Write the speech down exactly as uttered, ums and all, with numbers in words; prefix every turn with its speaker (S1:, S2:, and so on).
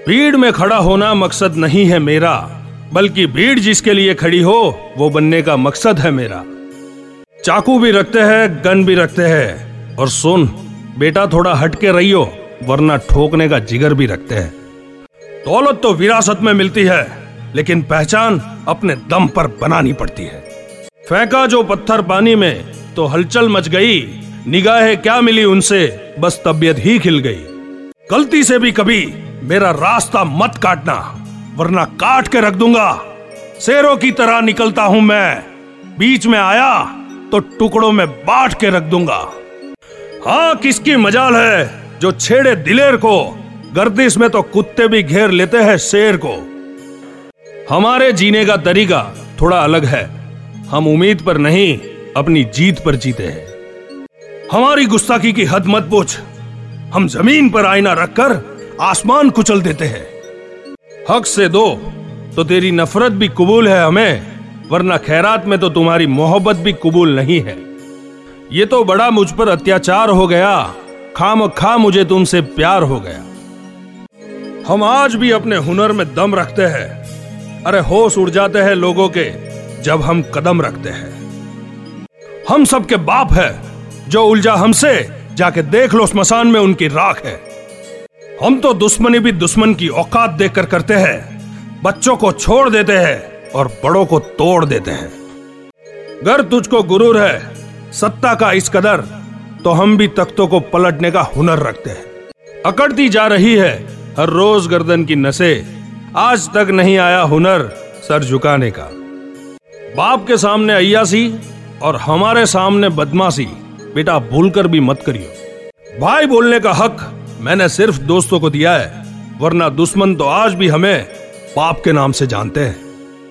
S1: भीड़ में खड़ा होना मकसद नहीं है मेरा, बल्कि भीड़ जिसके लिए खड़ी हो वो बनने का मकसद है मेरा। चाकू भी रखते हैं, गन भी रखते हैं, और सुन बेटा थोड़ा हट के रहियो, वरना ठोकने का जिगर भी रखते हैं। दौलत तो विरासत में मिलती है, लेकिन पहचान अपने दम पर बनानी पड़ती है। फेंका जो पत्थर पानी में तो हलचल मच गई, निगाहें क्या मिली उनसे, बस तबीयत ही खिल गई। गलती से भी कभी मेरा रास्ता मत काटना, वरना काट के रख दूंगा। शेरों की तरह निकलता हूं मैं, बीच में आया तो टुकड़ों में बांट के रख दूंगा। हाँ, किसकी मजाल है जो छेड़े दिलेर को, गर्दिश में तो कुत्ते भी घेर लेते हैं शेर को। हमारे जीने का तरीका थोड़ा अलग है, हम उम्मीद पर नहीं अपनी जीत पर जीते हैं। हमारी गुस्ताखी की हद मत पूछ, हम जमीन पर आईना रखकर आसमान कुचल देते हैं। हक से दो तो तेरी नफरत भी कबूल है हमें, वरना खैरात में तो तुम्हारी मोहब्बत भी कबूल नहीं है। ये तो बड़ा मुझ पर अत्याचार हो गया, खाम खा मुझे तुमसे प्यार हो गया। हम आज भी अपने हुनर में दम रखते हैं, अरे होश उड़ जाते हैं लोगों के जब हम कदम रखते हैं। हम सबके बाप है, जो उलझा हमसे जाके देख लो स्मशान में उनकी राख है। हम तो दुश्मनी भी दुश्मन की औकात देखकर करते हैं, बच्चों को छोड़ देते हैं और बड़ों को तोड़ देते हैं। गर तुझको गुरूर है सत्ता का इस कदर, तो हम भी तख्तों को पलटने का हुनर रखते हैं। अकड़ती जा रही है हर रोज गर्दन की नसें, आज तक नहीं आया हुनर सर झुकाने का। बाप के सामने अय्यासी और हमारे सामने बदमाशी बेटा भूलकर भी मत करियो। भाई बोलने का हक मैंने सिर्फ दोस्तों को दिया है, वरना दुश्मन तो आज भी हमें बाप के नाम से जानते हैं।